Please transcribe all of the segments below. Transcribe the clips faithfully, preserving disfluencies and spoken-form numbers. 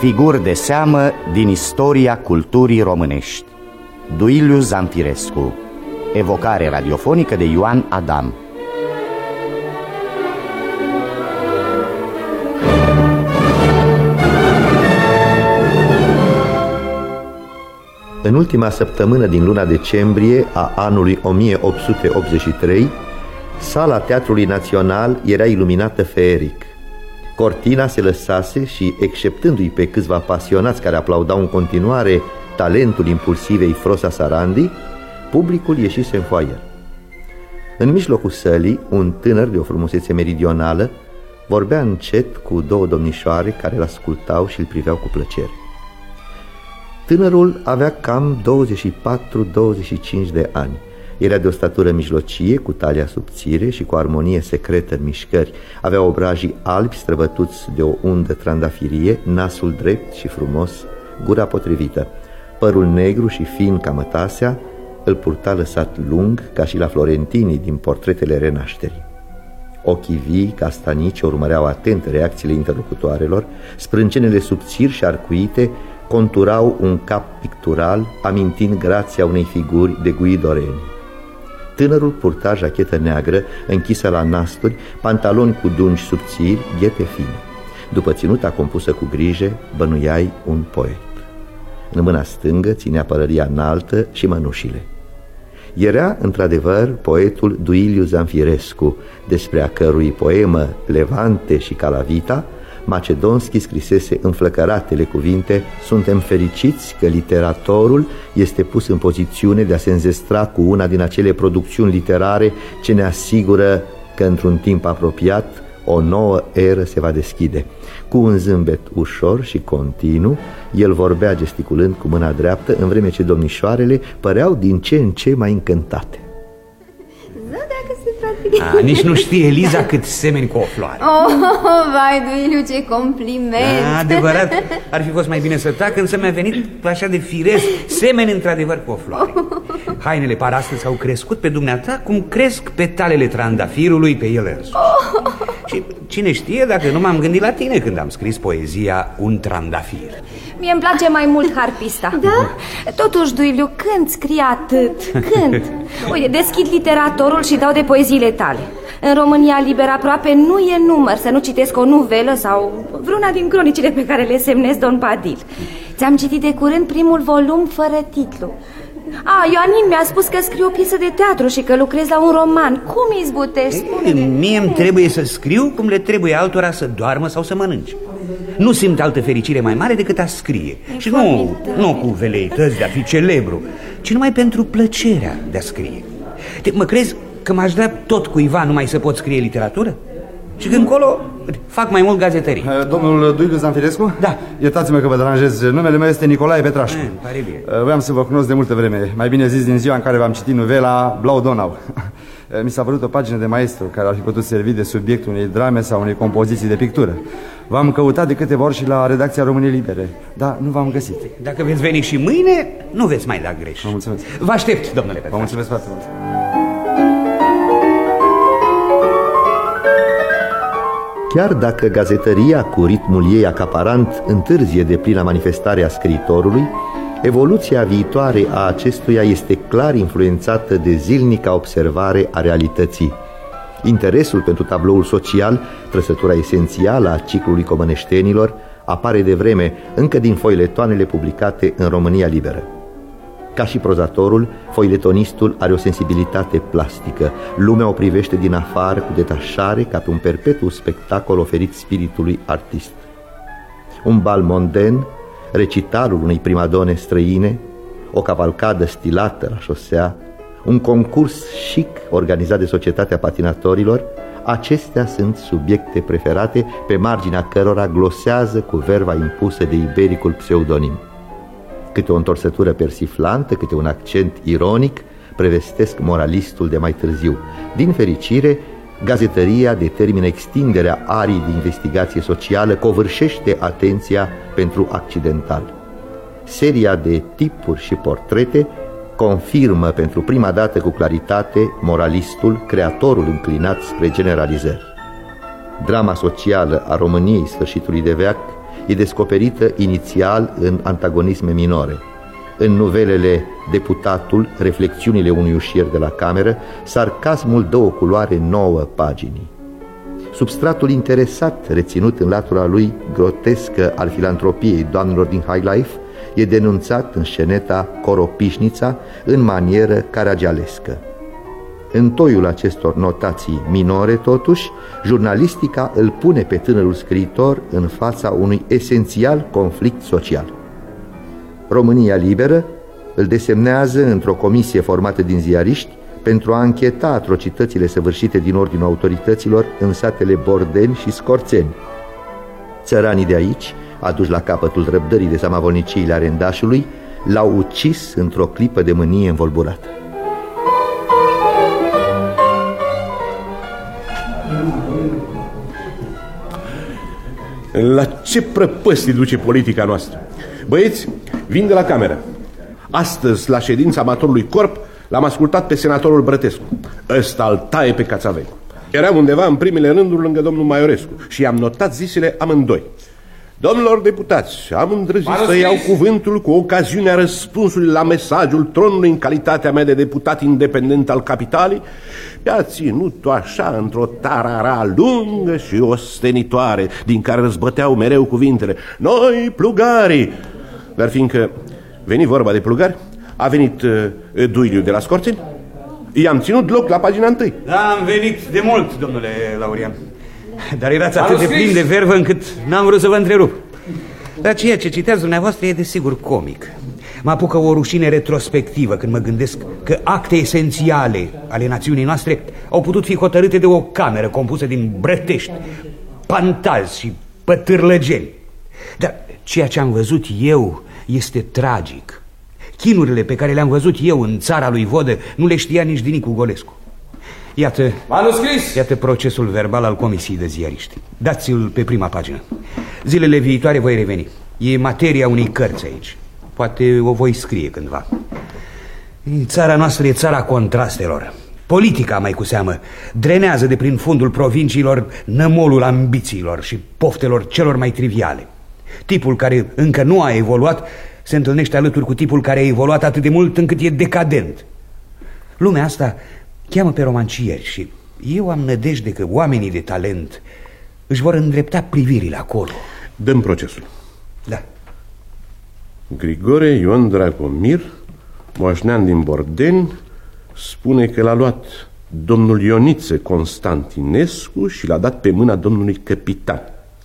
Figuri de seamă din istoria culturii românești. Duiliu Zamfirescu. Evocare radiofonică de Ioan Adam. În ultima săptămână din luna decembrie a anului o mie opt sute optzeci și trei, sala Teatrului Național era iluminată feeric. Cortina se lăsase și, exceptându-i pe câțiva pasionați care aplaudau în continuare talentul impulsivei Frosa Sarandi, publicul ieșise în foaier. În mijlocul sălii, un tânăr de o frumusețe meridională vorbea încet cu două domnișoare care îl ascultau și îl priveau cu plăcere. Tânărul avea cam douăzeci și patru douăzeci și cinci de ani. Era de o statură mijlocie, cu talia subțire și cu armonie secretă în mișcări. Avea obrajii albi străbătuți de o undă trandafirie, nasul drept și frumos, gura potrivită. Părul negru și fin ca mătasea îl purta lăsat lung, ca și la florentinii din portretele renașterii. Ochii vii, castanici, urmăreau atent reacțiile interlocutoarelor. Sprâncenele subțiri și arcuite conturau un cap pictural, amintind grația unei figuri de Guido Reni. Tânărul purta jachetă neagră, închisă la nasturi, pantaloni cu dungi subțiri, ghete fine. După ținuta compusă cu grijă, bănuiai un poet. În mâna stângă ținea pălăria înaltă și mănușile. Era, într-adevăr, poetul Duiliu Zamfirescu, despre a cărui poemă Levante și Calavita Macedonski scrisese înflăcăratele cuvinte: suntem fericiți că literatorul este pus în pozițiune de a se înzestra cu una din acele producțiuni literare ce ne asigură că într-un timp apropiat o nouă eră se va deschide. Cu un zâmbet ușor și continuu, el vorbea gesticulând cu mâna dreaptă, în vreme ce domnișoarele păreau din ce în ce mai încântate. A, nici nu știe Eliza cât semeni cu o floare. Oh, vai, Duiliu, ce compliment! A, adevărat, ar fi fost mai bine să tac, însă mi-a venit așa de firesc. Semeni într-adevăr cu o floare. Hainele par astăzi au crescut pe dumneata cum cresc petalele trandafirului pe el însuși. Și cine știe dacă nu m-am gândit la tine când am scris poezia Un trandafir. Mie îmi place mai mult harpista. Da? Totuși, Duiliu, când scrii atât? Când? Uite, deschid literatorul și dau de poeziile tale. În România Liberă aproape nu e număr să nu citesc o nuvelă sau vreuna din cronicile pe care le semnezi Don Padil. Ți-am citit de curând primul volum fără titlu. A, Ioanin mi-a spus că scrii o piesă de teatru și că lucrezi la un roman. Cum izbutești? Spune-ne. Mie îmi trebuie să scriu cum le trebuie altora să doarmă sau să mănânce. Nu simt altă fericire mai mare decât a scrie. E și nu, nu cu veleități de a fi celebru, ci numai pentru plăcerea de a scrie. Te, mă crezi că m-aș da tot cuiva numai să pot scrie literatură? Și când încolo fac mai mult gazetării. Domnul Duiliu Zamfirescu? Da. Iertați-mă că vă deranjez. Numele meu este Nicolae Petrașcu. Mm, pare bine. Vreau să vă cunosc de multă vreme. Mai bine zis din ziua în care v-am citit novela Blau Donau. Mi s-a părut o pagină de maestru care ar fi putut servi de subiectul unei drame sau unei compoziții de pictură. V-am căutat de câteva ori și la redacția României Libere, dar nu v-am găsit. Dacă veți veni și mâine, nu veți mai da greș. Vă mulțumesc. Vă aștept, domnule Petrașcu. Vă mulțumesc foarte mult. Chiar dacă gazetăria, cu ritmul ei acaparant, întârzie de plină manifestare a scriitorului, evoluția viitoare a acestuia este clar influențată de zilnica observare a realității. Interesul pentru tabloul social, trăsătura esențială a ciclului comăneștenilor, apare de vreme încă din foiletoanele publicate în România Liberă. Ca și prozatorul, foiletonistul are o sensibilitate plastică. Lumea o privește din afară cu detașare, ca pe un perpetu spectacol oferit spiritului artist. Un bal monden, recitalul unei primadone străine, o cavalcadă stilată la șosea, un concurs chic organizat de Societatea Patinatorilor, acestea sunt subiecte preferate pe marginea cărora glosează cu verva impusă de ibericul pseudonim. Câte o întorsătură persiflantă, câte un accent ironic prevestesc moralistul de mai târziu. Din fericire, gazetăria determină extinderea arii de investigație socială, covârșește atenția pentru accidental. Seria de tipuri și portrete confirmă pentru prima dată cu claritate moralistul, creatorul înclinat spre generalizări. Drama socială a României sfârșitului de veac e descoperită inițial în antagonisme minore. În novelele Deputatul, reflexiunile unui ușier de la cameră, sarcasmul dă o culoare nouă paginii. Substratul interesat, reținut în latura lui grotescă al filantropiei doamnelor din High Life, e denunțat în sceneta Coropișnița în manieră caragialescă. În toiul acestor notații minore, totuși, jurnalistica îl pune pe tânărul scriitor în fața unui esențial conflict social. România Liberă îl desemnează într-o comisie formată din ziariști pentru a încheta atrocitățile săvârșite din ordinul autorităților în satele Bordeni și Scorțeni. Țăranii de aici, aduși la capătul răbdării de samavolniciile arendașului, l-au ucis într-o clipă de mânie învolburată. La ce prăpăstii duce politica noastră? Băieți, vin de la cameră. Astăzi, la ședința amatorului corp, l-am ascultat pe senatorul Brătescu. Ăsta îl taie pe Cațavecu. Eram undeva în primele rânduri lângă domnul Maiorescu și i-am notat zisele amândoi. Domnilor deputați, am îndrăzit să iau cuvântul cu ocazionea răspunsului la mesajul tronului în calitatea mea de deputat independent al capitalei. I-a ținut-o așa într-o tarara lungă și ostenitoare, din care răzbăteau mereu cuvintele: noi, plugarii! Dar fiindcă veni vorba de plugari, a venit uh, Duiliu de la Scorțeni. I-am ținut loc la pagina întâi. Da, am venit de mult, domnule Laurian. Dar erați atât de plin de vervă încât n-am vrut să vă întrerup. Dar ceea ce citează dumneavoastră e desigur comic. Mă apucă o rușine retrospectivă când mă gândesc că acte esențiale ale națiunii noastre au putut fi hotărâte de o cameră compusă din brătești, pantazi și pătârlăgeni. Dar ceea ce am văzut eu este tragic. Chinurile pe care le-am văzut eu în țara lui Vodă nu le știa nici Dinicu Golescu. Iată, manuscris! Iată procesul verbal al comisiei de ziariști. Dați-l pe prima pagină. Zilele viitoare voi reveni. E materia unei cărți aici. Poate o voi scrie cândva. Țara noastră e țara contrastelor. Politica, mai cu seamă, drenează de prin fundul provinciilor nămolul ambițiilor și poftelor celor mai triviale. Tipul care încă nu a evoluat se întâlnește alături cu tipul care a evoluat atât de mult încât e decadent. Lumea asta cheamă pe romancieri și eu am nădejde că oamenii de talent își vor îndrepta privirile acolo. Dăm procesul. Da. Grigore Ion Dragomir, moșnean din Bordeni, spune că l-a luat domnul Ioniță Constantinescu și l-a dat pe mâna domnului capitan.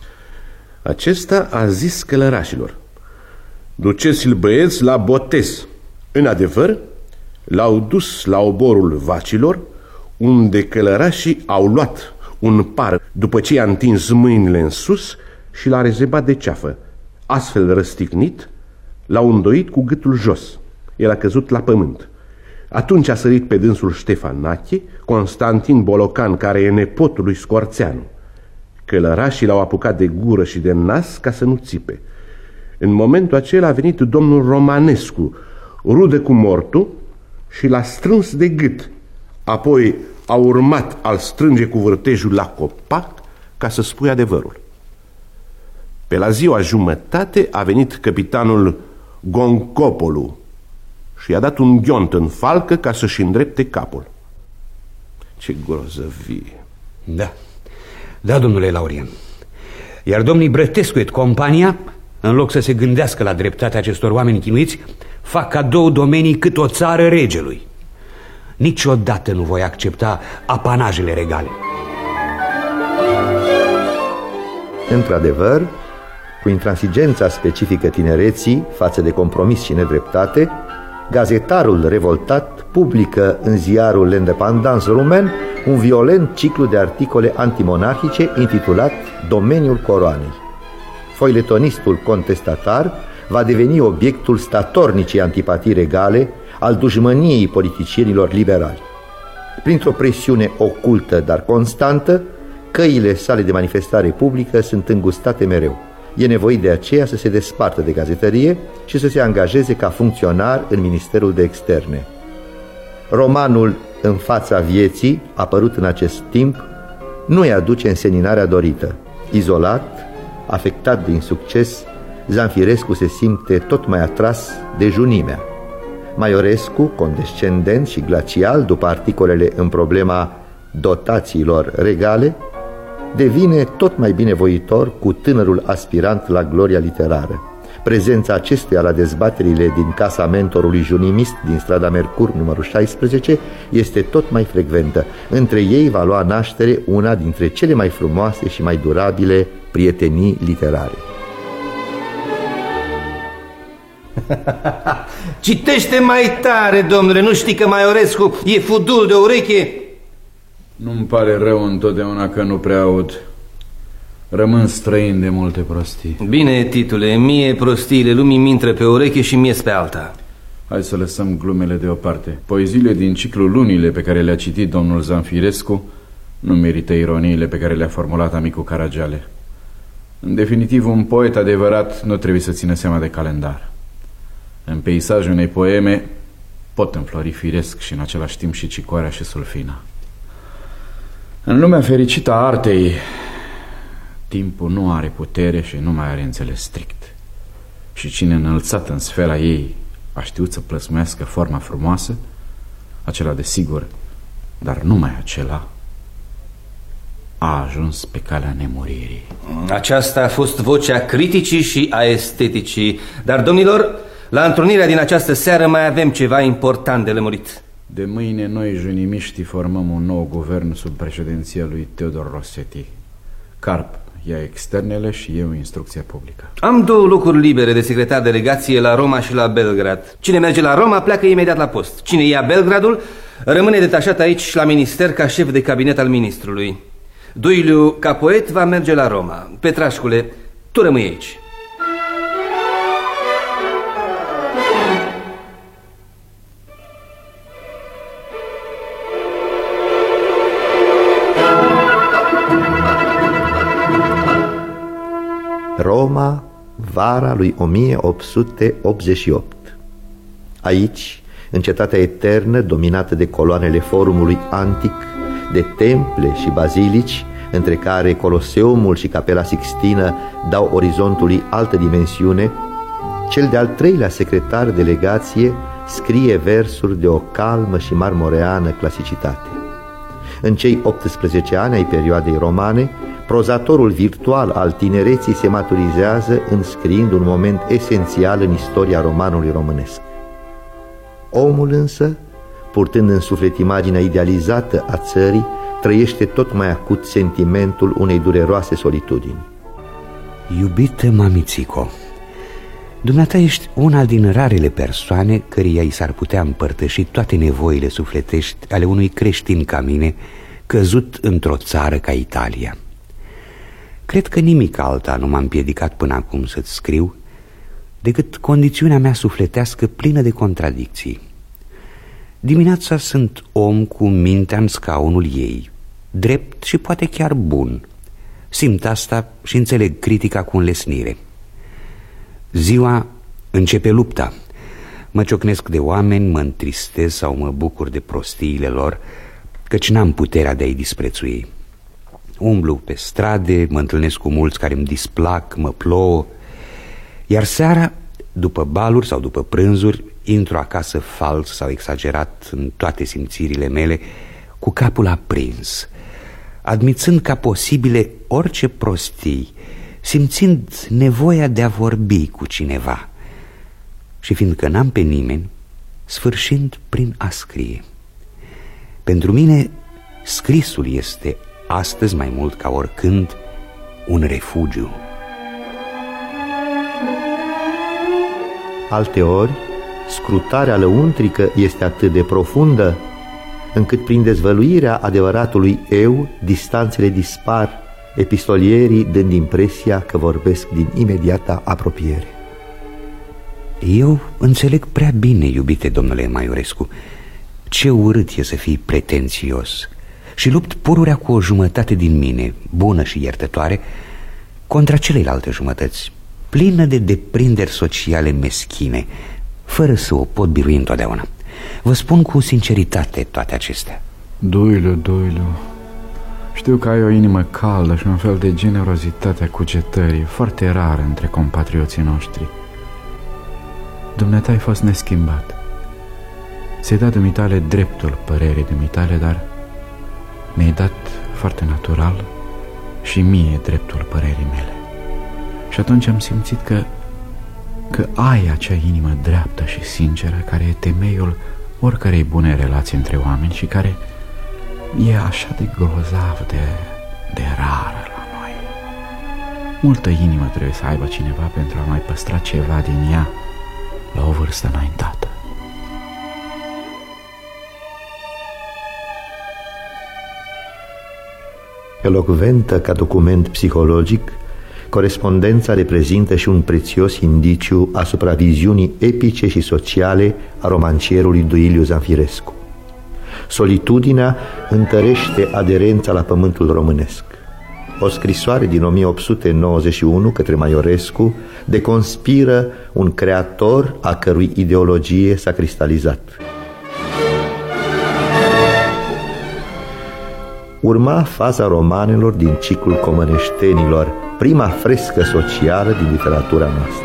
Acesta a zis călărașilor: duceți-l, băieți, la botez. În adevăr, l-au dus la oborul vacilor, unde călărașii au luat un par după ce i-a întins mâinile în sus și l-a rezebat de ceafă. Astfel răstignit, l-au îndoit cu gâtul jos. El a căzut la pământ. Atunci a sărit pe dânsul Ștefan Nache, Constantin Bolocan, care e nepotul lui Scorțeanu. Călărașii l-au apucat de gură și de nas ca să nu țipe. În momentul acela a venit domnul Romanescu, rudă cu mortul, și l-a strâns de gât. Apoi a urmat al strânge cu vârtejul la copac ca să spui adevărul. Pe la ziua jumătate a venit capitanul Goncopolu și i-a dat un ghiont în falcă ca să-și îndrepte capul. Ce grozăvie! Da, da, domnule Laurian. Iar domnii Brătescu et compania, în loc să se gândească la dreptatea acestor oameni chinuiți, fac ca două domenii cât o țară regelui. Niciodată nu voi accepta apanajele regale. Într-adevăr, cu intransigența specifică tinereții față de compromis și nedreptate, gazetarul revoltat publică în ziarul L'Independance rumen un violent ciclu de articole antimonarhice intitulat Domeniul Coroanei. Foiletonistul contestatar va deveni obiectul statornicii antipatii regale al dușmăniei politicienilor liberali. Printr-o presiune ocultă, dar constantă, căile sale de manifestare publică sunt îngustate mereu. E nevoit de aceea să se despartă de gazetărie și să se angajeze ca funcționar în Ministerul de Externe. Romanul În fața vieții, apărut în acest timp, nu îi aduce înseninarea dorită. Izolat, Afectat de insucces, Zanfirescu se simte tot mai atras de junimea. Maiorescu, condescendent și glacial după articolele în problema dotațiilor regale, devine tot mai binevoitor cu tânărul aspirant la gloria literară. Prezența acestuia la dezbaterile din casa mentorului junimist din strada Mercur, numărul șaisprezece, este tot mai frecventă. Între ei va lua naștere una dintre cele mai frumoase și mai durabile prietenii literare. Citește mai tare, domnule, nu știi că Maiorescu e fudul de ureche? Nu-mi pare rău întotdeauna că nu prea aud. Rămân străin de multe prostii. Bine, titule, mie prostiile lumii mi-intră pe ureche și mie pe alta. Hai să lăsăm glumele deoparte. Poeziile din ciclul Lunile pe care le-a citit domnul Zanfirescu nu merită ironiile pe care le-a formulat amicul Caragiale. În definitiv, un poet adevărat nu trebuie să țină seama de calendar. În peisajul unei poeme pot înflori firesc și în același timp și cicoarea și sulfina. În lumea fericită a artei, timpul nu are putere și nu mai are înțeles strict. Și cine înălțat în sfera ei a știut să plăsmuiască forma frumoasă, acela desigur, dar numai acela, a ajuns pe calea nemuririi. Aceasta a fost vocea criticii și a esteticii. Dar, domnilor, la întrunirea din această seară mai avem ceva important de lămurit. De mâine noi junimiștii formăm un nou guvern sub președinția lui Teodor Rossetti. Carp ia externele și eu instrucția publică. Am două locuri libere de secretar delegație la Roma și la Belgrad. Cine merge la Roma pleacă imediat la post. Cine ia Belgradul rămâne detașat aici la minister ca șef de cabinet al ministrului. Duiliu, ca poet, va merge la Roma. Petrașcule, tu rămâi aici. Roma, vara lui o mie opt sute optzeci și opt. Aici, în cetatea eternă, dominată de coloanele forumului antic, de temple și bazilici, între care Coloseumul și Capela Sixtină dau orizontului altă dimensiune, cel de-al treilea secretar de legație scrie versuri de o calmă și marmoreană clasicitate. În cei optsprezece ani ai perioadei romane, prozatorul virtual al tinereții se maturizează înscriind un moment esențial în istoria romanului românesc. Omul însă, purtând în suflet imaginea idealizată a țării, trăiește tot mai acut sentimentul unei dureroase solitudini. Iubită mamițico, dumneata ești una din rarele persoane căreia i s-ar putea împărtăși toate nevoile sufletești ale unui creștin ca mine, căzut într-o țară ca Italia. Cred că nimic alta nu m-a împiedicat până acum să-ți scriu decât condițiunea mea sufletească plină de contradicții. Dimineața sunt om cu mintea în scaunul ei, drept și poate chiar bun. Simt asta și înțeleg critica cu înlesnire. Ziua începe lupta. Mă ciocnesc de oameni, mă întristez sau mă bucur de prostiile lor, căci n-am puterea de a-i disprețui. Umblu pe strade, mă întâlnesc cu mulți care îmi displac, mă plouă. Iar seara, după baluri sau după prânzuri, intru acasă fals sau exagerat în toate simțirile mele, cu capul aprins, admițând ca posibile orice prostii, simțind nevoia de a vorbi cu cineva și fiindcă n-am pe nimeni, sfârșind prin a scrie. Pentru mine, scrisul este astăzi mai mult ca oricând un refugiu. Alteori, scrutarea lăuntrică este atât de profundă, încât prin dezvăluirea adevăratului eu, distanțele dispar, epistolierii dând impresia că vorbesc din imediata apropiere. Eu înțeleg prea bine, iubite domnule Maiorescu, ce urât e să fii pretențios și lupt pururea cu o jumătate din mine, bună și iertătoare, contra celelalte jumătăți, plină de deprinderi sociale meschine, fără să o pot birui întotdeauna. Vă spun cu sinceritate toate acestea. Duiliu, Duiliu, Știu că ai o inimă caldă și un fel de generozitate a cugetării foarte rară între compatrioții noștri. Dumneata ai fost neschimbat. Ți-ai dat dumitale dreptul părerii dumitale, dar mi-ai dat foarte natural și mie dreptul părerii mele. Și atunci am simțit că că ai acea inimă dreaptă și sinceră care e temeiul oricărei bune relații între oameni și care e așa de grozav de, de rară la noi. Multă inimă trebuie să aibă cineva pentru a mai păstra ceva din ea la o vârstă înaintată. Elocventă ca document psihologic, corespondența reprezintă și un prețios indiciu asupra viziunii epice și sociale a romancierului Duiliu Zanfirescu. Solitudinea întărește aderența la pământul românesc. O scrisoare din o mie opt sute nouăzeci și unu către Maiorescu deconspiră un creator a cărui ideologie s-a cristalizat. Urma faza romanelor din ciclul Comăneștenilor, prima frescă socială din literatura noastră.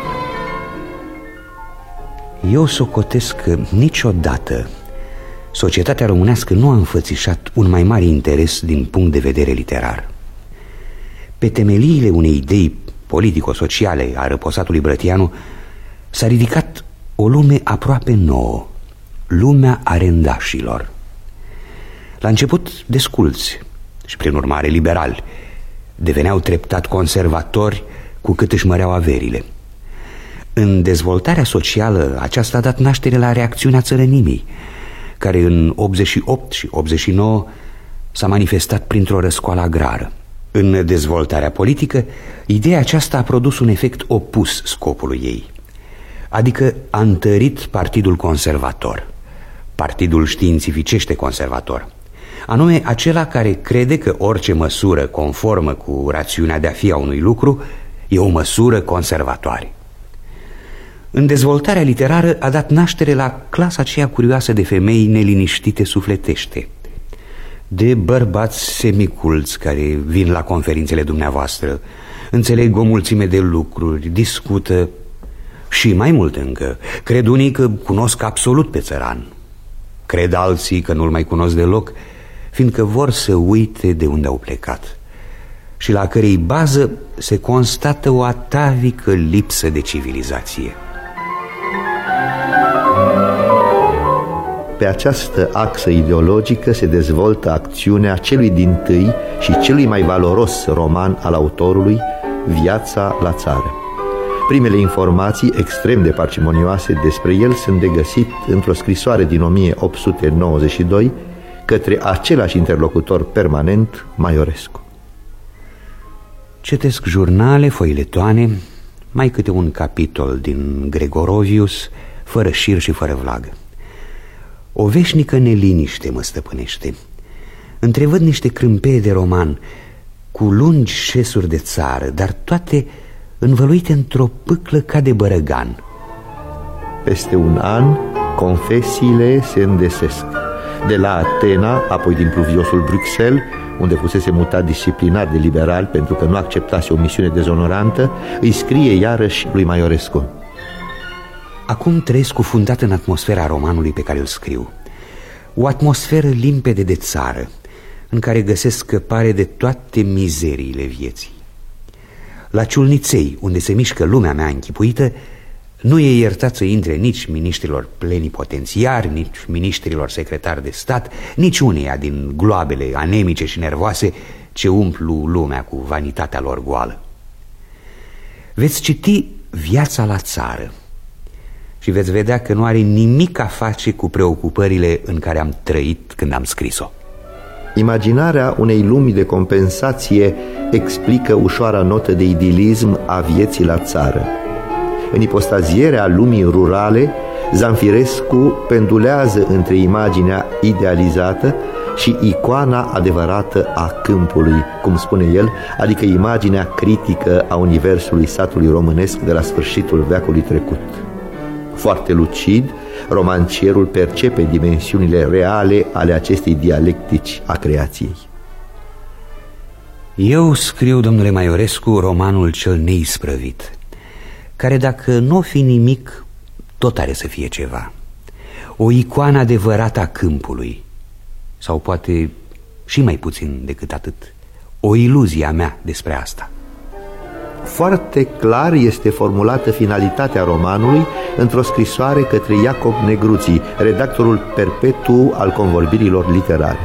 Eu socotesc că niciodată societatea românească nu a înfățișat un mai mare interes din punct de vedere literar. Pe temeliile unei idei politico-sociale a răposatului Brătianu s-a ridicat o lume aproape nouă, lumea arendașilor. La început desculți și prin urmare liberali, deveneau treptat conservatori cu cât își măreau averile. În dezvoltarea socială aceasta a dat naștere la reacțiunea țărănimii, care în optzeci și opt și optzeci și nouă s-a manifestat printr-o răscoală agrară. În dezvoltarea politică, ideea aceasta a produs un efect opus scopului ei, adică a întărit partidul conservator, partidul științificește conservator, anume acela care crede că orice măsură conformă cu rațiunea de a fi a unui lucru e o măsură conservatoare. În dezvoltarea literară a dat naștere la clasa aceea curioasă de femei neliniștite sufletește, de bărbați semiculți care vin la conferințele dumneavoastră, înțeleg o mulțime de lucruri, discută și mai mult încă, cred unii că cunosc absolut pe țăran, cred alții că nu-l mai cunosc deloc, fiindcă vor să uite de unde au plecat și la cărei bază se constată o atavică lipsă de civilizație. Pe această axă ideologică se dezvoltă acțiunea celui dintâi și celui mai valoros roman al autorului, Viața la țară. Primele informații extrem de parcimonioase despre el sunt de găsit într-o scrisoare din o mie opt sute nouăzeci și doi către același interlocutor permanent, Maiorescu. Citesc jurnale, foiletoane, mai câte un capitol din Gregorovius, fără șir și fără vlagă. O veșnică neliniște mă stăpânește. Întrevăd niște crâmpeie de roman cu lungi șesuri de țară, dar toate învăluite într-o pâclă ca de bărăgan. Peste un an, confesiile se îndesesc. De la Atena, apoi din pluviosul Bruxelles, unde fusese mutat disciplinar de liberal pentru că nu acceptase o misiune dezonorantă, îi scrie iarăși lui Maiorescu: acum trăiesc cufundat în atmosfera romanului pe care îl scriu. O atmosferă limpede de țară, în care găsesc scăpare de toate mizeriile vieții. La Ciulniței, unde se mișcă lumea mea închipuită, nu e iertat să intre nici miniștrilor plenipotențiari, nici miniștrilor secretari de stat, nici uneia din gloabele anemice și nervoase ce umplu lumea cu vanitatea lor goală. Veți citi Viața la țară și veți vedea că nu are nimic a face cu preocupările în care am trăit când am scris-o. Imaginarea unei lumi de compensație explică ușoara notă de idilism a vieții la țară. În ipostazierea lumii rurale, Zanfirescu pendulează între imaginea idealizată și icoana adevărată a câmpului, cum spune el, adică imaginea critică a universului satului românesc de la sfârșitul veacului trecut. Foarte lucid, romancierul percepe dimensiunile reale ale acestei dialectici a creației. Eu scriu, domnule Maiorescu, romanul cel neisprăvit, care, dacă nu o fi nimic, tot are să fie ceva. O icoană adevărată a câmpului, sau poate și mai puțin decât atât, o iluzie a mea despre asta. Foarte clar este formulată finalitatea romanului într-o scrisoare către Iacob Negruții, redactorul perpetu al convorbirilor literare.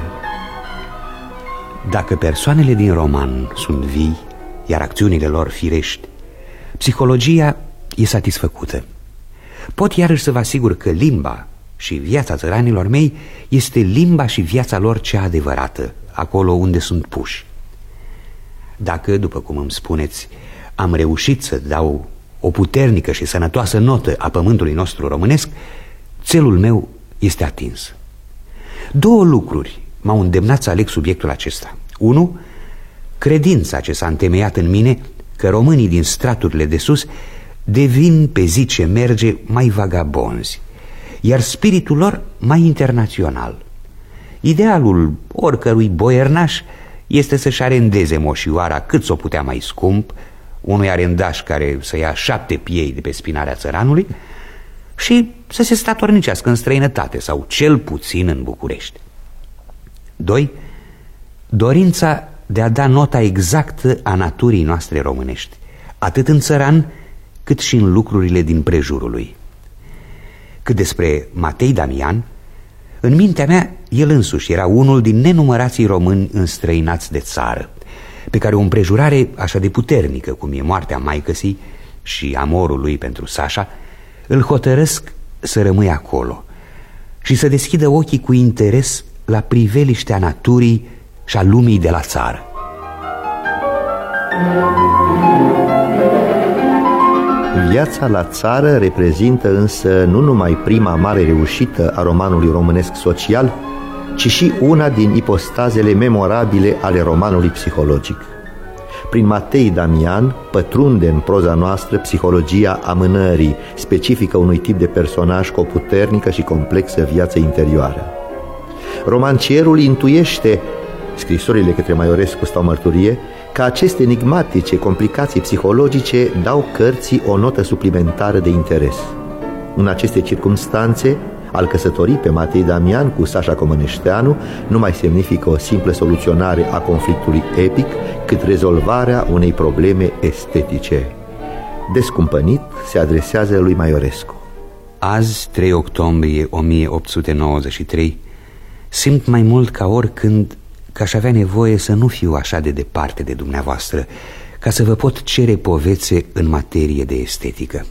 Dacă persoanele din roman sunt vii, iar acțiunile lor firești, psihologia e satisfăcută. Pot iarăși să vă asigur că limba și viața țăranilor mei este limba și viața lor cea adevărată, acolo unde sunt puși. Dacă, după cum îmi spuneți, am reușit să dau o puternică și sănătoasă notă a pământului nostru românesc, țelul meu este atins. Două lucruri m-au îndemnat să aleg subiectul acesta. Unu, credința ce s-a întemeiat în mine că românii din straturile de sus devin pe zi ce merge mai vagabonzi, iar spiritul lor mai internațional. Idealul oricărui boiernaș este să-și arendeze moșioara cât s-o putea mai scump, unui arendaș care să ia șapte piei de pe spinarea țăranului, și să se statornicească în străinătate sau cel puțin în București. Doi, dorința de a da nota exactă a naturii noastre românești, atât în țăran cât și în lucrurile din prejurul lui. Cât despre Matei Damian, în mintea mea el însuși era unul din nenumărații români înstrăinați de țară, pe care o împrejurare așa de puternică cum e moartea maicăsii și amorul lui pentru Sașa îl hotărăsc să rămâie acolo și să deschidă ochii cu interes la priveliștea naturii și a lumii de la țară. Viața la țară reprezintă însă nu numai prima mare reușită a romanului românesc social, ci și una din ipostazele memorabile ale romanului psihologic. Prin Matei Damian pătrunde în proza noastră psihologia amânării, specifică unui tip de personaj cu o puternică și complexă viață interioară. Romancierul intuiește, scrisorile către Maiorescu stau mărturie, că aceste enigmatice complicații psihologice dau cărții o notă suplimentară de interes. În aceste circumstanțe, al căsătorii pe Matei Damian cu Sașa Comăneșteanu nu mai semnifică o simplă soluționare a conflictului epic, cât rezolvarea unei probleme estetice. Descumpănit, se adresează lui Maiorescu. Azi, trei octombrie o mie opt sute nouăzeci și trei, simt mai mult ca oricând că aș avea nevoie să nu fiu așa de departe de dumneavoastră, ca să vă pot cere povețe în materie de estetică.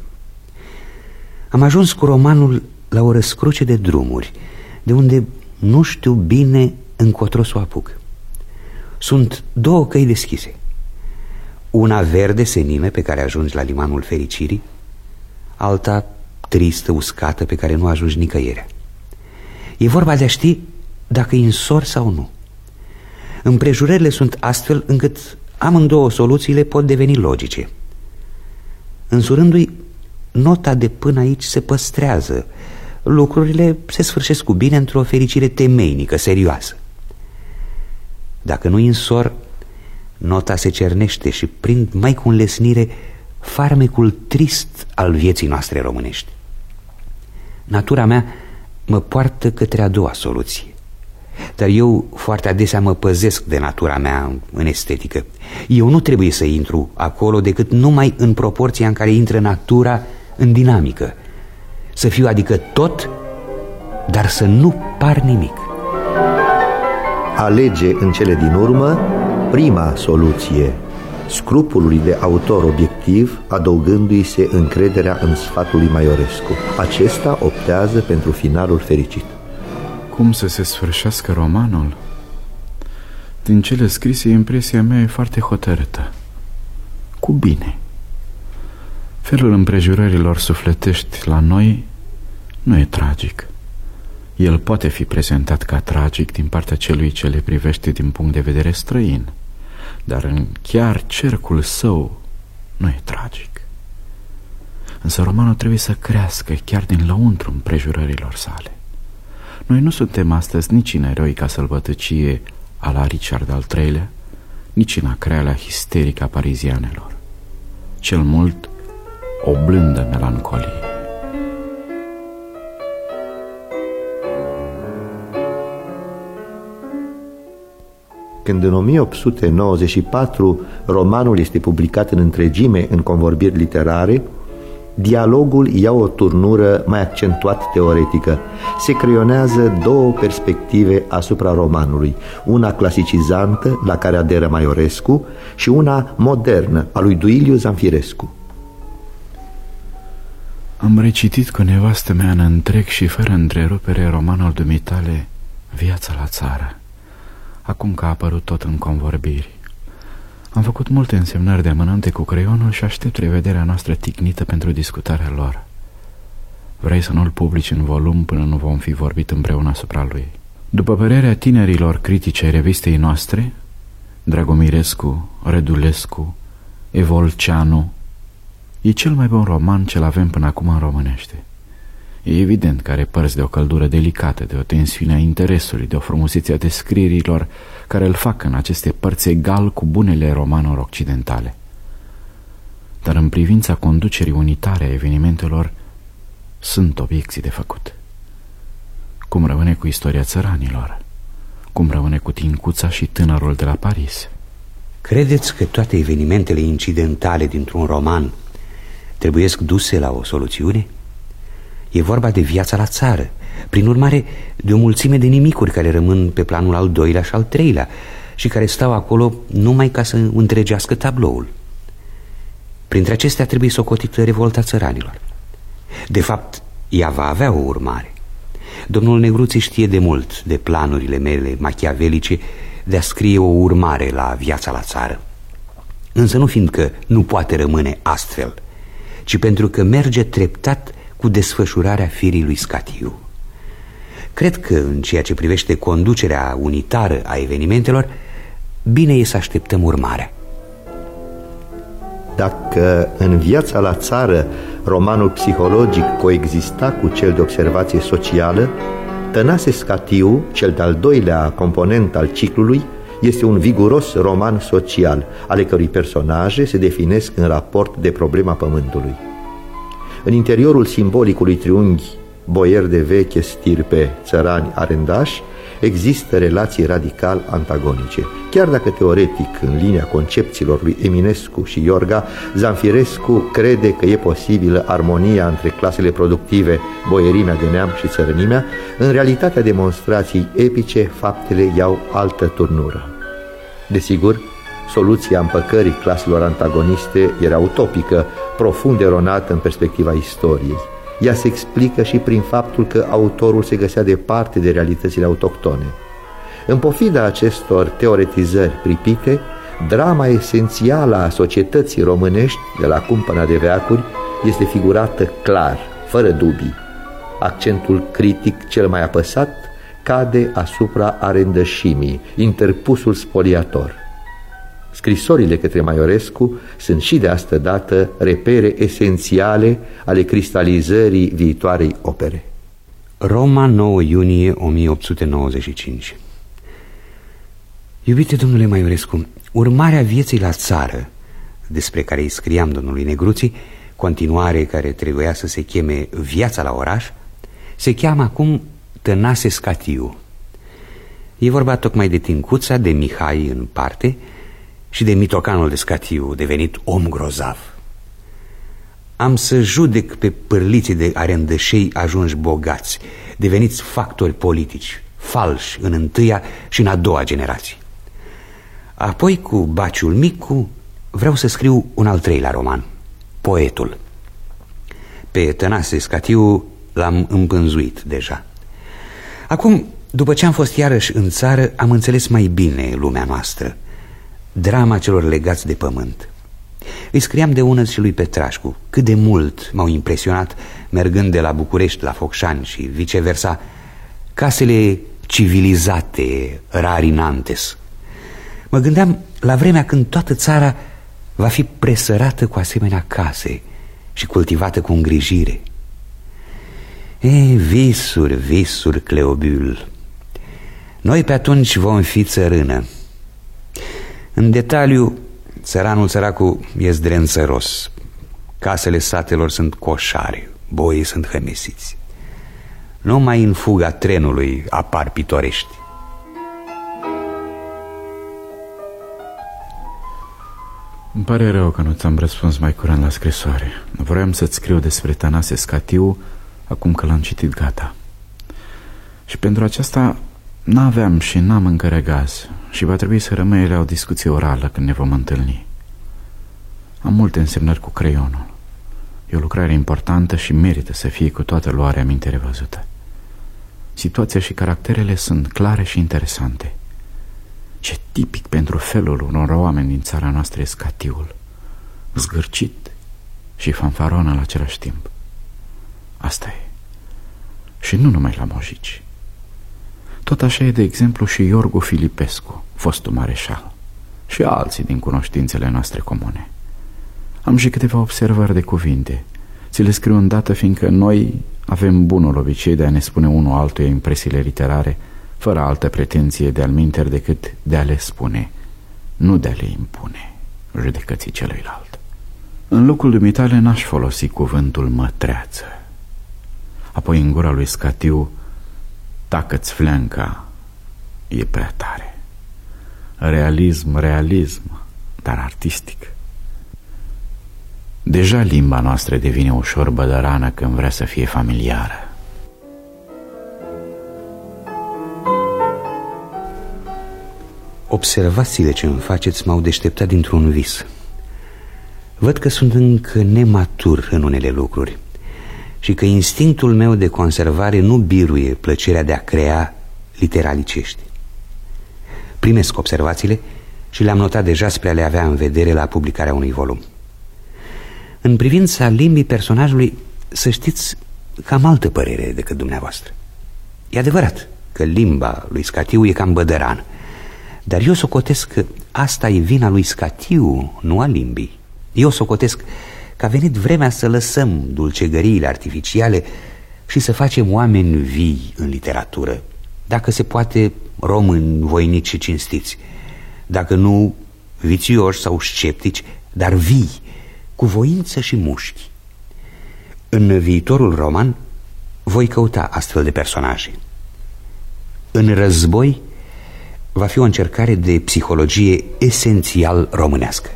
Am ajuns cu romanul la o răscruce de drumuri, de unde nu știu bine încotro să o apuc. Sunt două căi deschise. Una verde senime pe care ajungi la limanul fericirii, alta tristă, uscată, pe care nu ajungi nicăieri. E vorba de a ști dacă îi însor sau nu. Împrejurările sunt astfel încât amândouă soluțiile pot deveni logice. Însurându-i, nota de până aici se păstrează, lucrurile se sfârșesc cu bine într-o fericire temeinică, serioasă. Dacă nu-i însor, nota se cernește și prind mai cu înlesnire farmecul trist al vieții noastre românești. Natura mea mă poartă către a doua soluție, dar eu foarte adesea mă păzesc de natura mea în estetică. Eu nu trebuie să intru acolo decât numai în proporția în care intră natura în dinamică. Să fiu adică tot, dar să nu par nimic. Alege în cele din urmă prima soluție, scrupulului de autor obiectiv, adăugându-i se încrederea în sfatul lui Maiorescu. Acesta optează pentru finalul fericit. Cum să se sfârșească romanul? Din cele scrise, impresia mea e foarte hotărâtă. Cu bine. Felul împrejurărilor sufletești la noi nu e tragic. El poate fi prezentat ca tragic din partea celui ce le privește din punct de vedere străin, dar în chiar cercul său nu e tragic. Însă romanul trebuie să crească chiar din lăuntru împrejurărilor sale. Noi nu suntem astăzi nici în eroica sălbătăcie a la Richard al treilea, nici în acreala histerică a parizianelor. Cel mult, o blândă melancolie. Când în o mie opt sute nouăzeci și patru romanul este publicat în întregime în convorbiri literare, dialogul ia o turnură mai accentuat teoretică. Se creionează două perspective asupra romanului, una clasicizantă, la care aderă Maiorescu, și una modernă, a lui Duiliu Zanfirescu. Am recitit cu nevastă mea în întreg și fără întrerupere romanul dumitale Viața la țară, acum că a apărut tot în convorbiri. Am făcut multe însemnări de amănunte cu creionul și aștept revederea noastră ticnită pentru discutarea lor. Vrei să nu-l publici în volum până nu vom fi vorbit împreună asupra lui. După părerea tinerilor critici ai revistei noastre, Dragomirescu, Redulescu, Evolceanu, e cel mai bun roman ce-l avem până acum în românește. E evident că are părți de o căldură delicată, de o tensiune a interesului, de o frumusețe a descrierilor care îl fac în aceste părți egal cu bunele romanuri occidentale. Dar în privința conducerii unitare a evenimentelor sunt obiecții de făcut. Cum rămâne cu istoria țăranilor? Cum rămâne cu Tincuța și tânărul de la Paris? Credeți că toate evenimentele incidentale dintr-un roman trebuiesc duse la o soluțiune? E vorba de viața la țară, prin urmare de o mulțime de nimicuri care rămân pe planul al doilea și al treilea și care stau acolo numai ca să întregească tabloul. Printre acestea trebuie socotită revolta țăranilor. De fapt, ea va avea o urmare. Domnul Negruți știe de mult de planurile mele machiavelice de a scrie o urmare la Viața la țară. Însă nu fiindcă nu poate rămâne astfel, ci pentru că merge treptat cu desfășurarea firii lui Scatiu. Cred că în ceea ce privește conducerea unitară a evenimentelor, bine e să așteptăm urmarea. Dacă în Viața la țară romanul psihologic coexista cu cel de observație socială, Tănase Scatiu, cel de-al doilea component al ciclului, este un viguros roman social, ale cărui personaje se definesc în raport de problema pământului. În interiorul simbolicului triunghi boier de veche stirpe, țărani, arendași, există relații radical antagonice. Chiar dacă teoretic, în linia concepțiilor lui Eminescu și Iorga, Zanfirescu crede că e posibilă armonia între clasele productive, boierimea de neam și țărănimea, în realitatea demonstrației epice, faptele iau altă turnură. Desigur, soluția împăcării claselor antagoniste era utopică, profund eronată în perspectiva istoriei. Ea se explică și prin faptul că autorul se găsea departe de realitățile autohtone. În pofida acestor teoretizări pripite, drama esențială a societății românești de la cumpăna de veacuri este figurată clar, fără dubii. Accentul critic cel mai apăsat cade asupra arendășimii, interpusul spoliator. Scrisorile către Maiorescu sunt și de astă dată repere esențiale ale cristalizării viitoarei opere. Roma, nouă iunie o mie opt sute nouăzeci și cinci. Iubite domnule Maiorescu, urmarea vieții la țară, despre care îi scriam domnului Negruții, continuare care trebuia să se cheme Viața la oraș, se cheamă acum Tănase Scatiu. E vorba tocmai de Tincuța, de Mihai în parte și de mitocanul de Scatiu, devenit om grozav. Am să judec pe pârliții de arendășei ajunși bogați, deveniți factori politici, falși în întâia și în a doua generație. Apoi, cu Baciul Micu, vreau să scriu un al treilea roman, Poetul. Pe Tănase Scatiu l-am împânzuit deja. Acum, după ce am fost iarăși în țară, am înțeles mai bine lumea noastră, drama celor legați de pământ. Îi scriam de unăți și lui Petrașcu cât de mult m-au impresionat, mergând de la București la Focșani și viceversa, casele civilizate, rarinantes. Mă gândeam la vremea când toată țara va fi presărată cu asemenea case și cultivată cu îngrijire. E, visuri, visuri, Cleobul. Noi pe atunci vom fi țărână. În detaliu, țăranul săracul e zdrențăros. Casele satelor sunt coșare, boii sunt hămesiți. Numai în fuga trenului apar pitorești. Îmi pare rău că nu ți-am răspuns mai curând la scrisoare. Vroiam să-ți scriu despre Tănase Scatiu acum că l-am citit gata. Și pentru aceasta n-aveam și n-am încă regaz și va trebui să rămâi la o discuție orală când ne vom întâlni. Am multe însemnări cu creionul. E o lucrare importantă și merită să fie cu toată luarea minte revăzută. Situația și caracterele sunt clare și interesante. Ce tipic pentru felul unor oameni din țara noastră e Scatiul, zgârcit și fanfaron în același timp. Asta e. Și nu numai la mojici. Tot așa e, de exemplu, și Iorgu Filipescu, fostul mareșal, și alții din cunoștințele noastre comune. Am și câteva observări de cuvinte. Ți le scriu îndată, fiindcă noi avem bunul obicei de a ne spune unul altuia impresiile literare, fără altă pretenție de al minter decât de a le spune, nu de a le impune judecății celuilalt. În locul dumitale n-aș folosi cuvântul mătreață. Apoi în gura lui Scatiu, tacă-ți fleanca, e prea tare. Realism, realism, dar artistic. Deja limba noastră devine ușor bădărană când vrea să fie familiară. Observațiile ce îmi faceți m-au deșteptat dintr-un vis. Văd că sunt încă nematur în unele lucruri și că instinctul meu de conservare nu biruie plăcerea de a crea literalicești. Primesc observațiile și le-am notat deja spre a le avea în vedere la publicarea unui volum. În privința limbii personajului, să știți că am altă părere decât dumneavoastră. E adevărat că limba lui Scatiu e cam bădărană, dar eu socotesc că asta e vina lui Scatiu, nu a limbii. Eu socotesc că a venit vremea să lăsăm dulcegăriile artificiale și să facem oameni vii în literatură, dacă se poate români voinici și cinstiți, dacă nu vițioși sau sceptici, dar vii, cu voință și mușchi. În viitorul roman voi căuta astfel de personaje. În război va fi o încercare de psihologie esențial românească.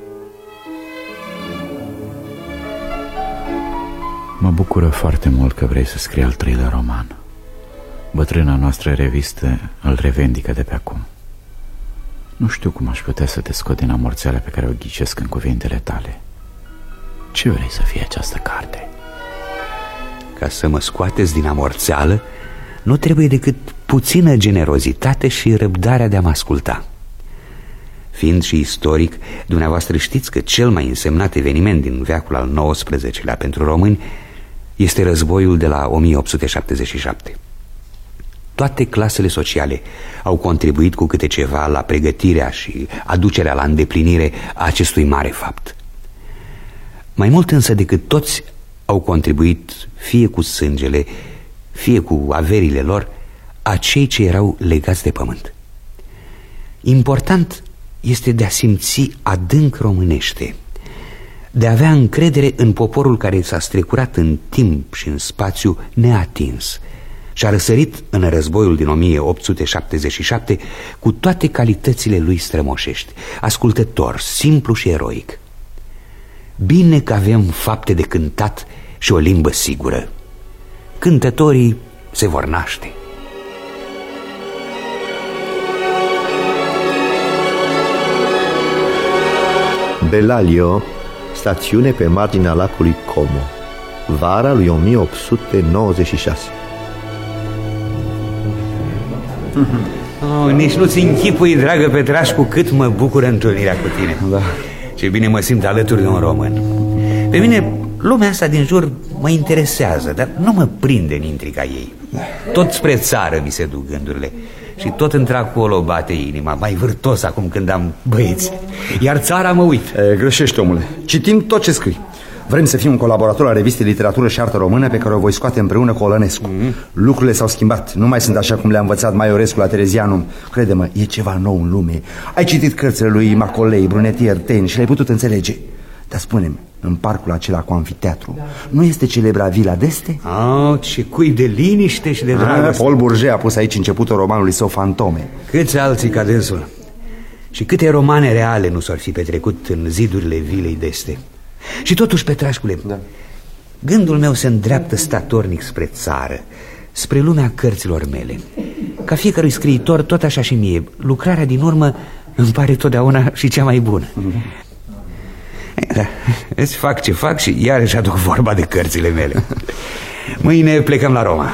Mă bucură foarte mult că vrei să scrii al treilea roman. Bătrâna noastră revistă îl revendică de pe acum. Nu știu cum aș putea să te scot din amorțeala pe care o ghicesc în cuvintele tale. Ce vrei să fie această carte? Ca să mă scoateți din amorțeală, nu trebuie decât puțină generozitate și răbdarea de a mă asculta. Fiind și istoric, dumneavoastră știți că cel mai însemnat eveniment din veacul al nouăsprezecelea pentru români este războiul de la o mie opt sute șaptezeci și șapte. Toate clasele sociale au contribuit cu câte ceva la pregătirea și aducerea la îndeplinire a acestui mare fapt. Mai mult însă decât toți au contribuit, fie cu sângele, fie cu averile lor, acei ce erau legați de pământ. Important este de a simți adânc românește, de a avea încredere în poporul care s-a strecurat în timp și în spațiu neatins și a răsărit în războiul din o mie opt sute șaptezeci și șapte cu toate calitățile lui strămoșești, ascultător, simplu și eroic. Bine că avem fapte de cântat și o limbă sigură. Cântătorii se vor naște. Belalio, stațiune pe marginea lacului Como, vara lui o mie opt sute nouăzeci și șase. Oh, nici nu-ți închipui, dragă Petrașcu, cât mă bucură întâlnirea cu tine. Da. Ce bine mă simt alături de un român. Pe mine lumea asta din jur mă interesează, dar nu mă prinde în intriga ei. Tot spre țară mi se duc gândurile și tot într-acolo bate inima, mai vârtos acum când am băieți. Iar țara mă uit. E, greșești, omule. Citim tot ce scrii. Vrem să fim un colaborator al revistei Literatură și Artă Română, pe care o voi scoate împreună cu Olănescu. mm-hmm. Lucrurile s-au schimbat, nu mai sunt așa cum le-a învățat Maiorescu la Terezianum. Crede-mă, e ceva nou în lume. Ai citit cărțile lui Macaulay, Brunetier, Taine și le-ai putut înțelege. Dar spune-mi, în parcul acela cu anfiteatru, da. nu este celebra Vila d'Este? Oh, ce cui de liniște și de dragoste. Paul Bourget a pus aici începutul romanului său Fantome. Câți alții ca dânsul. Și câte romane reale nu s-ar fi petrecut în zidurile Vilei d'Este. Și totuși, Petrașcule, da. gândul meu se îndreaptă statornic spre țară, spre lumea cărților mele. Ca fiecărui scriitor, tot așa și mie, lucrarea din urmă îmi pare totdeauna și cea mai bună. mm-hmm. Da, îți fac ce fac și iarăși aduc vorba de cărțile mele. Mâine plecăm la Roma.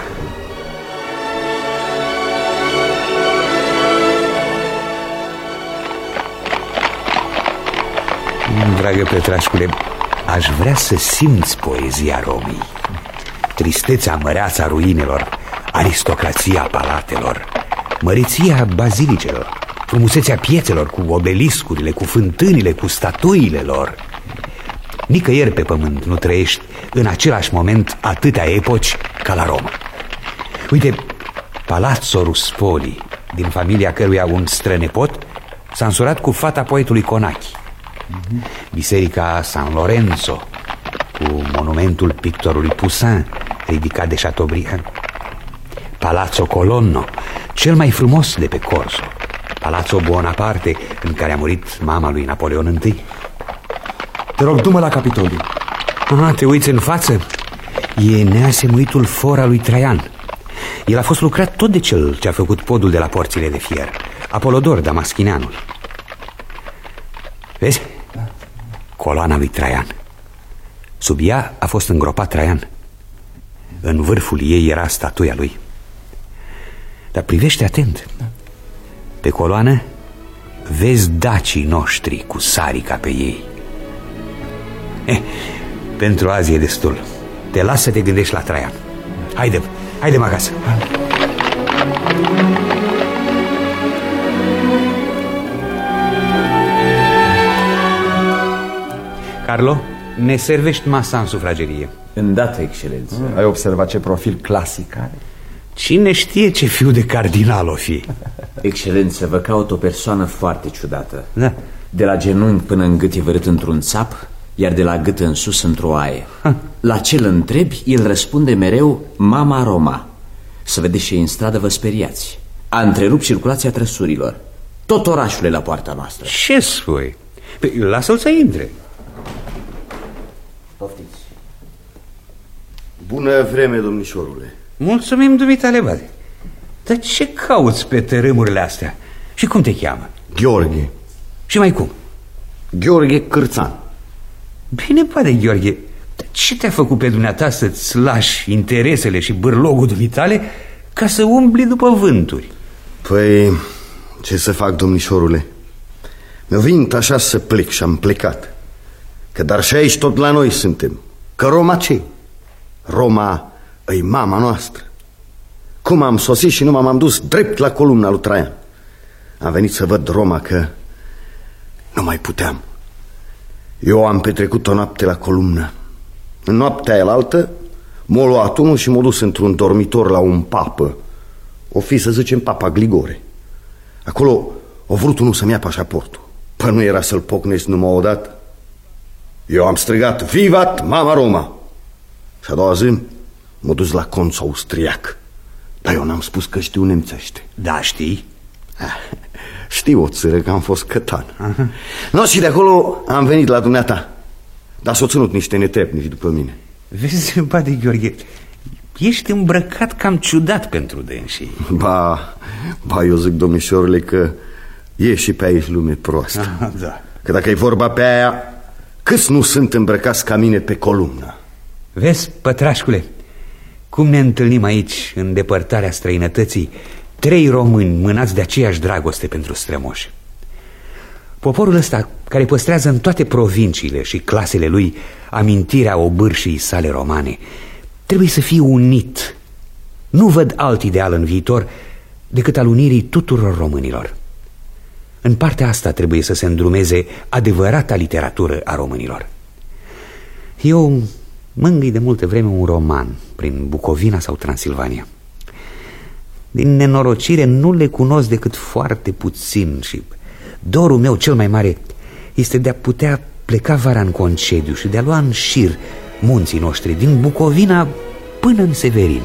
Dragă Petrașcule, aș vrea să simți poezia Romei. Tristețea măreață a ruinelor, aristocrația palatelor, măreția bazilicelor, frumusețea piețelor cu obeliscurile, cu fântânile, cu statuile lor. Nicăieri pe pământ nu trăiești în același moment atâtea epoci ca la Roma. Uite, Palazzo Ruspoli, din familia căruia un strănepot s-a însurat cu fata poetului Conachi. Biserica San Lorenzo, cu monumentul pictorului Poussin, ridicat de Chateaubriand. Palazzo Colonno, cel mai frumos de pe Corso. Palazzo Buonaparte, în care a murit mama lui Napoleon întâi. Te rog, du-mă la Capitoliu. Aha, te uiți în față? E neasemuitul for al lui Traian. El a fost lucrat tot de cel ce a făcut podul de la porțile de fier, Apolodor Damaschineanul. Vezi? Coloana lui Traian. Sub ea a fost îngropat Traian. În vârful ei era statuia lui. Dar privește atent. Pe coloană vezi dacii noștri cu sarica pe ei. Eh, pentru azi e destul. Te las să te gândești la Traian. Haide, haide-mă acasă. Carlo, ne servești masa în sufragerie. Îndată, excelență. Ai observat ce profil clasic are? Cine știe ce fiu de cardinal o fi? Excelență, vă caut o persoană foarte ciudată. Da. De la genunchi până în gât e vărât într-un țap, iar de la gât în sus într-o aie. ha. La ce îl întrebi, el răspunde mereu Mama Roma. Să vedeți și în stradă vă speriați. A întrerupt circulația trăsurilor. Tot orașul e la poarta noastră. Ce spui? Păi, lasă-l să intre. Poftiți. Bună vreme, domnișorule. Mulțumim, dumitale, bade. Dar ce cauți pe tărâmurile astea? Și cum te cheamă? Gheorghe. Și mai cum? Gheorghe Cârțan. Bine, bade, Gheorghe. Dar ce te-a făcut pe dumneata să-ți lași interesele și bârlogul dumitale ca să umbli după vânturi? Păi, ce să fac, domnișorule? Mi-a venit așa să plec și am plecat. Că dar și aici tot la noi suntem. Că Roma ce? Roma e mama noastră. Cum am sosit și nu m-am dus drept la columna lui Traian. Am venit să văd Roma, că nu mai puteam. Eu am petrecut o noapte la columnă. În noaptea aia altă m-a luat unul și m-a dus într-un dormitor la un papă. O fi, să zicem, Papa Gligore. Acolo a vrut unul să-mi ia pașaportul. Păi nu era să-l pocnesc numai odată. Eu am strigat, vivat Mama Roma! Și a doua zi m-a dus la conț austriac. Dar eu n-am spus că știu nemțește. Da, știi? Știu o țără, că am fost cătan. uh-huh. No, și de acolo am venit la dumneata. Dar s-o ținut niște netrebnici după mine. Vezi, bade, Gheorghe, ești îmbrăcat cam ciudat pentru dânsii. Ba, ba, eu zic, domnișorule, că e și pe aici lume proastă. Aha, da. Că dacă e vorba pe aia, câți nu sunt îmbrăcați ca mine pe columnă? Vezi, pătrașcule, cum ne întâlnim aici, în depărtarea străinătății, trei români mânați de aceeași dragoste pentru strămoși. Poporul ăsta, care păstrează în toate provinciile și clasele lui amintirea obârșii sale romane, trebuie să fie unit. Nu văd alt ideal în viitor decât al unirii tuturor românilor. În partea asta trebuie să se îndrumeze adevărata literatură a românilor. Eu mângâi de multă vreme un roman prin Bucovina sau Transilvania. Din nenorocire nu le cunosc decât foarte puțin și dorul meu cel mai mare este de a putea pleca vara în concediu și de a lua în șir munții noștri din Bucovina până în Severin.